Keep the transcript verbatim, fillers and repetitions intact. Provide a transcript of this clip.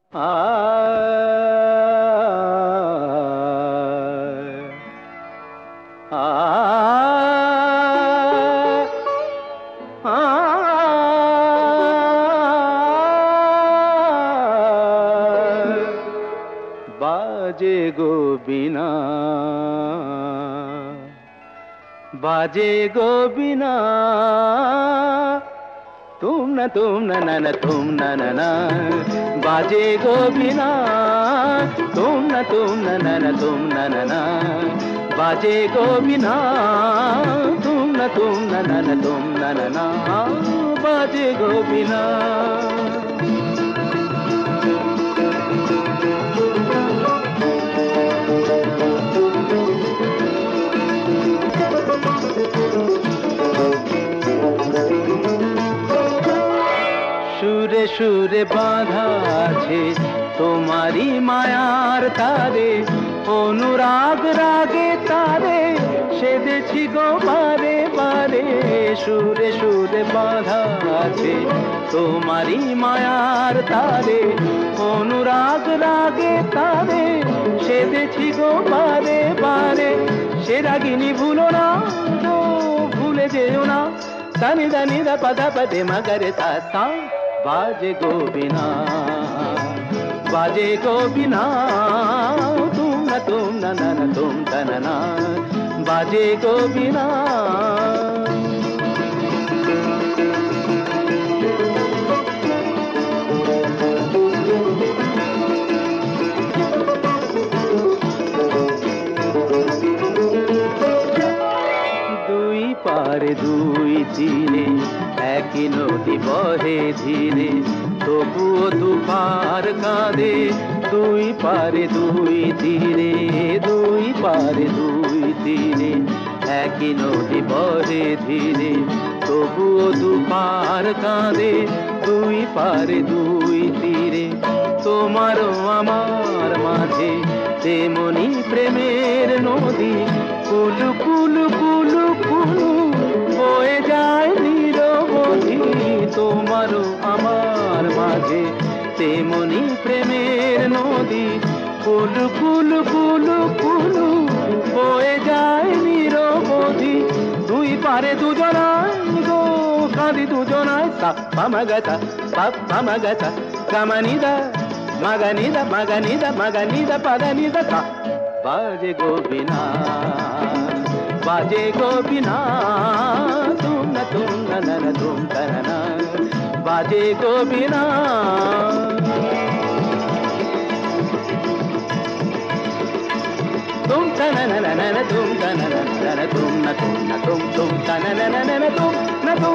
आ बाजे गो बिना बाजे गो बिना तुम न तुम न न न तुम न न न बाजे गो बिना तुम न तुम न न न तुम न न न बाजे गो बिना तुम न तुम न न न तुम न न न बाजे गो बिना সুরে সুরে বাঁধা আছে তোমারি মায়ার তারে অনুরাগ রাগে তারে সেদেছি গো বারে বারে সুরে সুরে বাঁধা আছে তোমারি মায়ার তারে অনুরাগ রাগে তারে সেদেছি গো বারে বারে সে রাগিনী ভুলো না তো ভুলে যেও না দানি দানি দা পদা পদে মগরে তা সা बाजे गो बिना बाजे गो बिना तुम न तुम न न न तुम न न न बाजे गो बिना দুই পারে দুই তীরে একই নদী বহে ধীরে তবুও দুপার কাঁদে দুই পারে দুই তীরে দুই পারে দুই তীরে একই নদী বহে ধীরে তবুও দুপার কাঁদে দুই পারে দুই তীরে তোমারও আমার মাঝে তেমনি প্রেমের নদী কুলু কুলু কুলু কুলু বয়ে যায় নিরবধি তোমারও আমার মাঝে তেমনি প্রেমের নদী কুলু কুলু কুলু কুলু বয়ে যায় নিরবধি দুই পারে দুজনায় গো কাঁদি দুজনায় সা পামাগতা পাপ পামাগতা গামানিদা মাগানিদা মাগানিদা মাগানিদা পাদানিদা সা बाजे गो बिना बाजे गो बिना तुम न तुम न न न तुम न न न बाजे गो बिना तुम न न न न न तुम न न न न तुम न तुम न तुम तुम न न न न न तुम न तुम